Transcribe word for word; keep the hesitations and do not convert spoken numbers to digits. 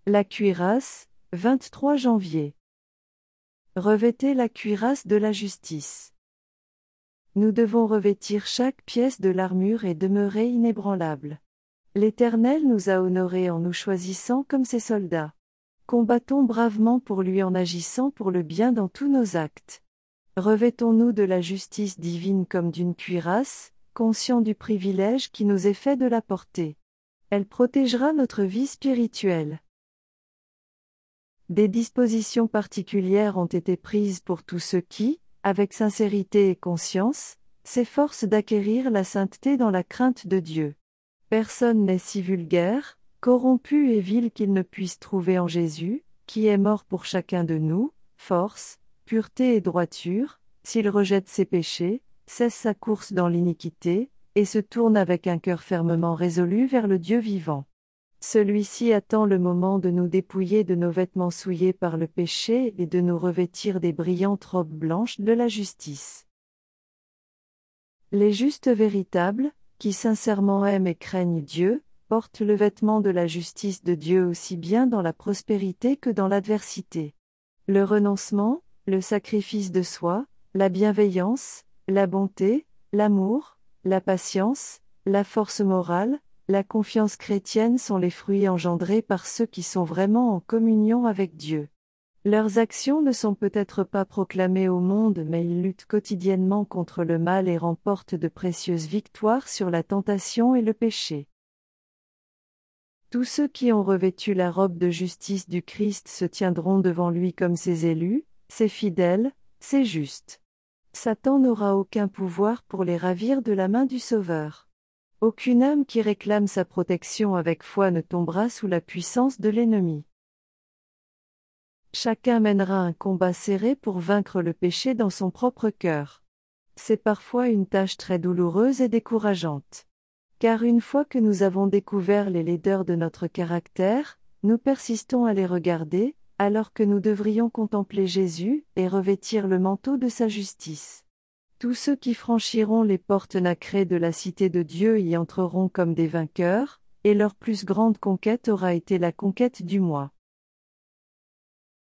La cuirasse, vingt-trois janvier. Revêtez la cuirasse de la justice. Nous devons revêtir chaque pièce de l'armure et demeurer inébranlables. L'Éternel nous a honorés en nous choisissant comme ses soldats. Combattons bravement pour lui en agissant pour le bien dans tous nos actes. Revêtons-nous de la justice divine comme d'une cuirasse, conscients du privilège qui nous est fait de la porter. Elle protégera notre vie spirituelle. Des dispositions particulières ont été prises pour tous ceux qui, avec sincérité et conscience, s'efforcent d'acquérir la sainteté dans la crainte de Dieu. Personne n'est si vulgaire, corrompu et vil qu'il ne puisse trouver en Jésus, qui est mort pour chacun de nous, force, pureté et droiture, s'il rejette ses péchés, cesse sa course dans l'iniquité, et se tourne avec un cœur fermement résolu vers le Dieu vivant. Celui-ci attend le moment de nous dépouiller de nos vêtements souillés par le péché et de nous revêtir des brillantes robes blanches de la justice. Les justes véritables, qui sincèrement aiment et craignent Dieu, portent le vêtement de la justice de Dieu aussi bien dans la prospérité que dans l'adversité. Le renoncement, le sacrifice de soi, la bienveillance, la bonté, l'amour, la patience, la force morale, la confiance chrétienne sont les fruits engendrés par ceux qui sont vraiment en communion avec Dieu. Leurs actions ne sont peut-être pas proclamées au monde, mais ils luttent quotidiennement contre le mal et remportent de précieuses victoires sur la tentation et le péché. Tous ceux qui ont revêtu la robe de justice du Christ se tiendront devant lui comme ses élus, ses fidèles, ses justes. Satan n'aura aucun pouvoir pour les ravir de la main du Sauveur. Aucune âme qui réclame sa protection avec foi ne tombera sous la puissance de l'ennemi. Chacun mènera un combat serré pour vaincre le péché dans son propre cœur. C'est parfois une tâche très douloureuse et décourageante. Car une fois que nous avons découvert les laideurs de notre caractère, nous persistons à les regarder, alors que nous devrions contempler Jésus et revêtir le manteau de sa justice. Tous ceux qui franchiront les portes nacrées de la cité de Dieu y entreront comme des vainqueurs, et leur plus grande conquête aura été la conquête du moi.